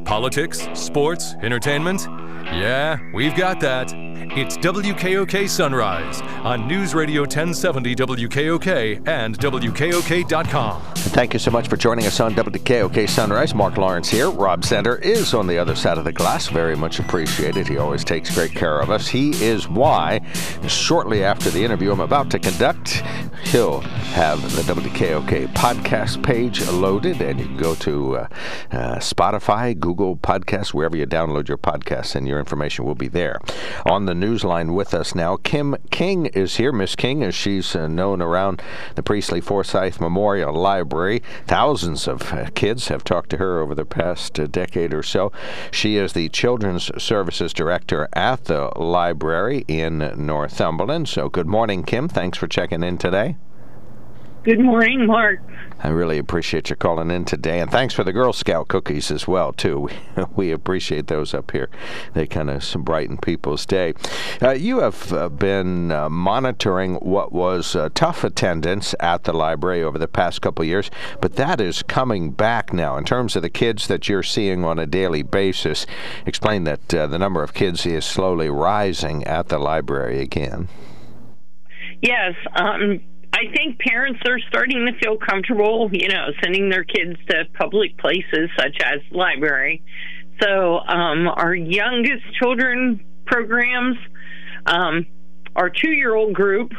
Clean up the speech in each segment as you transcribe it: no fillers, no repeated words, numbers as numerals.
Politics, sports, entertainment? Yeah, we've got that. It's WKOK Sunrise on News Radio 1070 WKOK and WKOK.com. Thank you so much for joining us on WKOK Sunrise. Mark Lawrence here. Rob Sender is on the other side of the glass. Very much appreciated. He always takes great care of us. He is why, shortly after the interview I'm about to conduct, he'll have the WKOK podcast page loaded, and you can go to Spotify, Google Podcasts, wherever you download your podcasts, and your information will be there. On the newsline with us now, Kim King is here. Miss King, as she's known around the Priestley Forsyth Memorial Library. Thousands of kids have talked to her over the past decade or so. She is the Children's Services Director at the library in Northumberland. So good morning, Kim. Thanks for checking in today. Good morning, Mark. I really appreciate you calling in today, and thanks for the Girl Scout cookies as well, too. We appreciate those up here. They kind of brighten people's day. You have been monitoring what was tough attendance at the library over the past couple of years, but that is coming back now. In terms of the kids that you're seeing on a daily basis, explain that the number of kids is slowly rising at the library again. Yes, I think parents are starting to feel comfortable, sending their kids to public places such as the library. So our youngest children programs, our 2-year-old group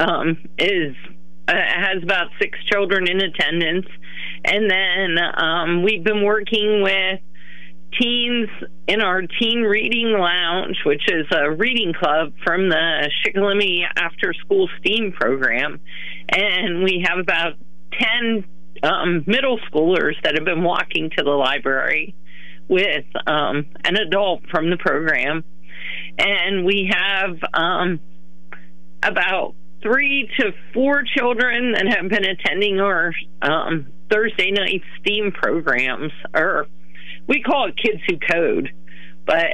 has about 6 children in attendance. And then we've been working with teens in our Teen Reading Lounge, which is a reading club from the Shikellamy After School STEAM program. And we have about 10 middle schoolers that have been walking to the library with an adult from the program. And we have about 3 to 4 children that have been attending our Thursday night STEAM programs, or we call it Kids Who Code, but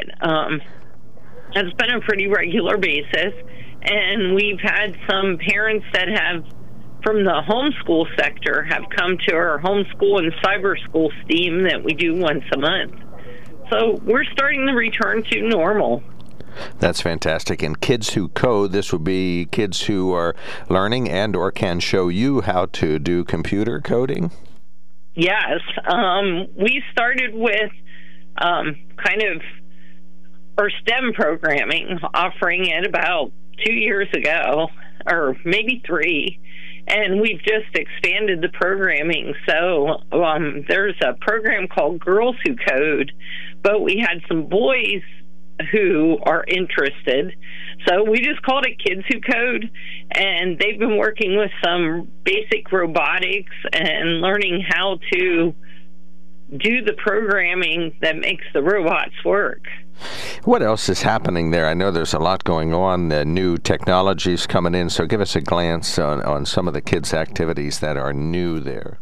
it's been a pretty regular basis. And we've had some parents that have, from the homeschool sector, have come to our homeschool and cyber school STEAM that we do once a month. So we're starting to return to normal. That's fantastic. And Kids Who Code, this would be kids who are learning and or can show you how to do computer coding? Yes. We started with kind of our STEM programming, offering it about 2 years ago, or maybe 3, and we've just expanded the programming. So there's a program called Girls Who Code, but we had some boys who are interested. So we just called it Kids Who Code, and they've been working with some basic robotics and learning how to do the programming that makes the robots work. What else is happening there? I know there's a lot going on, new technologies coming in, so give us a glance on some of the kids' activities that are new there.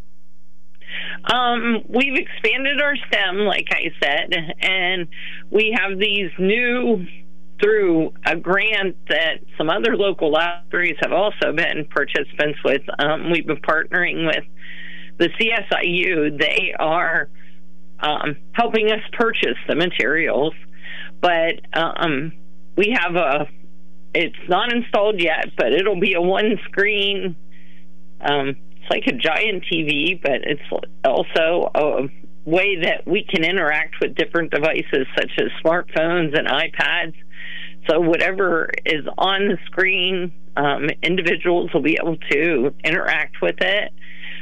We've expanded our STEM, like I said, and we have these new, through a grant that some other local libraries have also been participants with. We've been partnering with the CSIU. They are helping us purchase the materials, but we have it's not installed yet, but it'll be a one-screen, it's like a giant TV, but it's also a way that we can interact with different devices such as smartphones and iPads. So whatever is on the screen, individuals will be able to interact with it.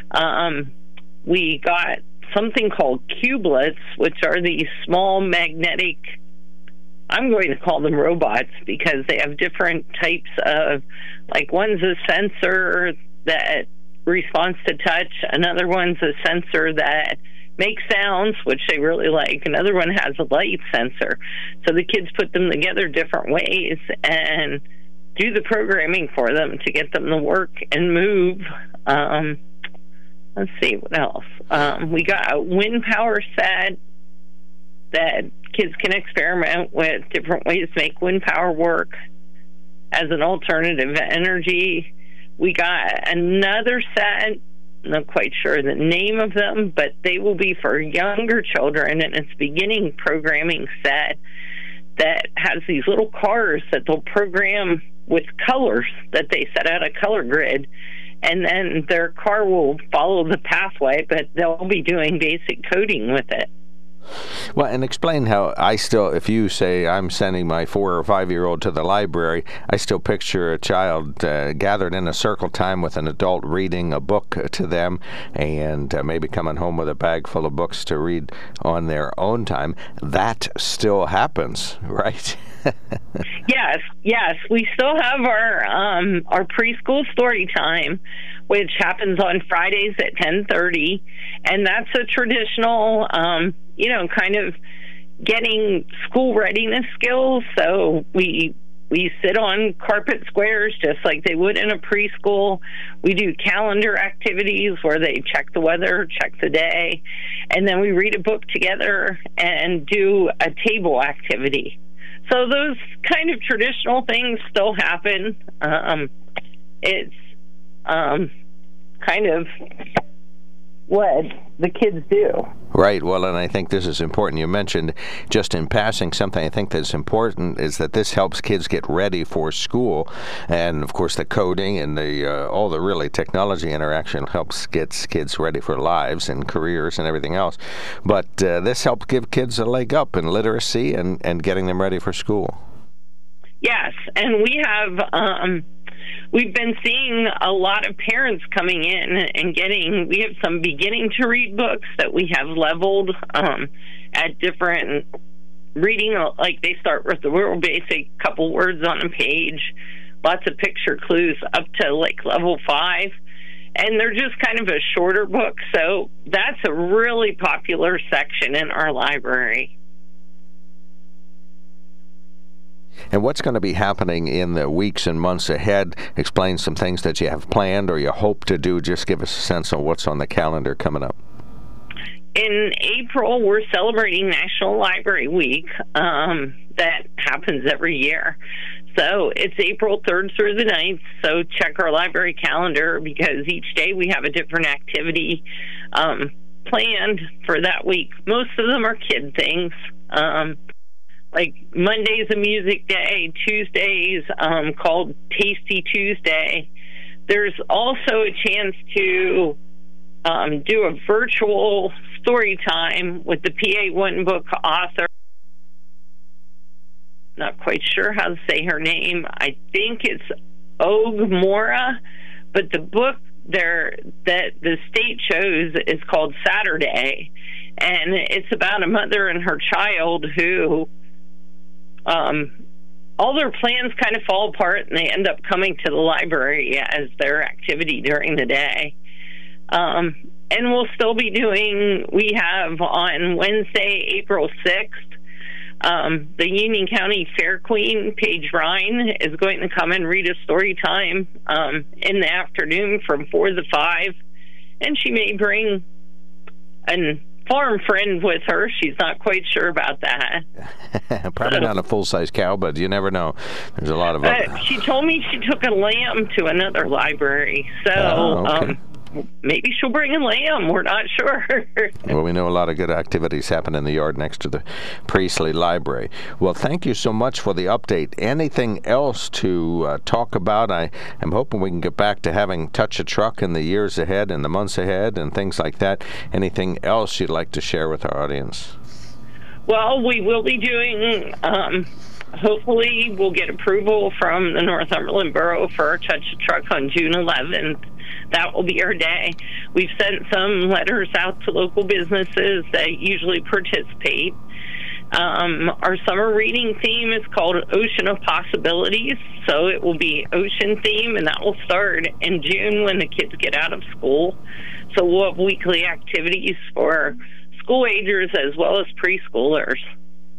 We got something called cubelets, which are these small magnetic, I'm going to call them robots because they have different types of, like one's a sensor that responds to touch, another one's a sensor that makes sounds, which they really like. Another one has a light sensor. So the kids put them together different ways and do the programming for them to get them to work and move. Let's see, what else? We got a wind power set that kids can experiment with different ways to make wind power work as an alternative energy. We got another set not quite sure the name of them, but they will be for younger children, and it's beginning programming set that has these little cars that they'll program with colors that they set out a color grid, and then their car will follow the pathway, but they'll be doing basic coding with it. Well, and explain how if you say I'm sending my 4 or 5-year-old to the library, I still picture a child gathered in a circle time with an adult reading a book to them, and maybe coming home with a bag full of books to read on their own time. That still happens, right? Yes. We still have our preschool story time, which happens on Fridays at 10:30, and that's a traditional, kind of getting school readiness skills. So we sit on carpet squares just like they would in a preschool. We do calendar activities where they check the weather, check the day, and then we read a book together and do a table activity. So those kind of traditional things still happen. It's kind of what the kids do. Right. Well, and I think this is important. You mentioned just in passing something I think that's important is that this helps kids get ready for school. And, of course, the coding and all the really technology interaction helps get kids ready for lives and careers and everything else. But this helps give kids a leg up in literacy and getting them ready for school. Yes. And we have... We've been seeing a lot of parents coming in and we have some beginning to read books that we have leveled at different reading, like they start with the real basic couple words on a page, lots of picture clues up to like level 5. And they're just kind of a shorter book. So that's a really popular section in our library. And what's going to be happening in the weeks and months ahead? Explain some things that you have planned or you hope to do. Just give us a sense of what's on the calendar coming up. In April, we're celebrating National Library Week. That happens every year. So it's April 3rd through the 9th. So check our library calendar because each day we have a different activity planned for that week. Most of them are kid things. Like Monday's a music day, Tuesday's called Tasty Tuesday. There's also a chance to do a virtual story time with the PA One Book author. Not quite sure how to say her name. I think it's Og Mora, but the book there that the state chose is called Saturday, and it's about a mother and her child who all their plans kind of fall apart and they end up coming to the library as their activity during the day. And we'll still be we have on Wednesday, April 6th, the Union County Fair Queen, Paige Ryan, is going to come and read a story time in the afternoon from 4 to 5. And she may bring an farm friend with her. She's not quite sure about that. Probably not a full-size cow, but you never know. There's a lot of she told me she took a lamb to another library, so okay. Maybe she'll bring a lamb. We're not sure. Well, we know a lot of good activities happen in the yard next to the Priestley Library. Well, thank you so much for the update. Anything else to talk about? I'm hoping we can get back to having Touch a Truck in the years ahead and the months ahead and things like that. Anything else you'd like to share with our audience? Well, we will be doing... hopefully, we'll get approval from the Northumberland Borough for our Touch a Truck on June 11th. That will be our day. We've sent some letters out to local businesses that usually participate. Our summer reading theme is called Ocean of Possibilities, so it will be ocean theme, and that will start in June when the kids get out of school. So we'll have weekly activities for school agers as well as preschoolers.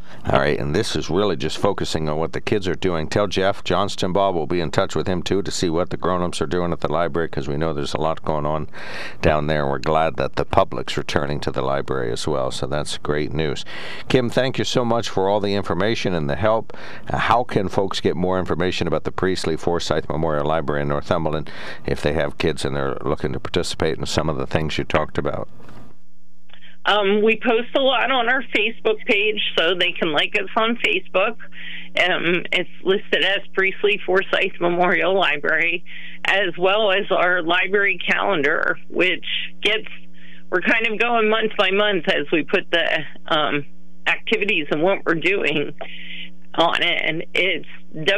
All right, and this is really just focusing on what the kids are doing. Tell Jeff Johnston, Bob, we'll be in touch with him, too, to see what the grown-ups are doing at the library, because we know there's a lot going on down there, and we're glad that the public's returning to the library as well, so that's great news. Kim, thank you so much for all the information and the help. How can folks get more information about the Priestley Forsyth Memorial Library in Northumberland if they have kids and they're looking to participate in some of the things you talked about? We post a lot on our Facebook page, so they can like us on Facebook. It's listed as Priestley Forsyth Memorial Library, as well as our library calendar, which we're kind of going month by month as we put the activities and what we're doing on it. And it's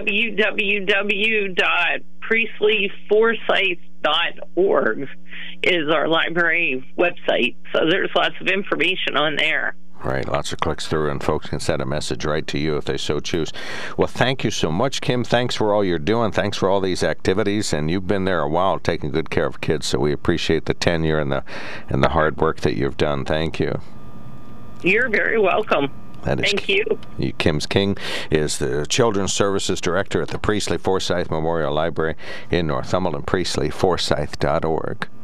www.priestleyforsyth.org is our library website. So there's lots of information on there. Right, lots of clicks through, and folks can send a message right to you if they so choose. Well, thank you so much, Kim. Thanks for all you're doing. Thanks for all these activities, and you've been there a while taking good care of kids, so we appreciate the tenure and the hard work that you've done. Thank you. You're very welcome. Thank you. Kim King is the Children's Services Director at the Priestley Forsyth Memorial Library in Northumberland, priestleyforsyth.org.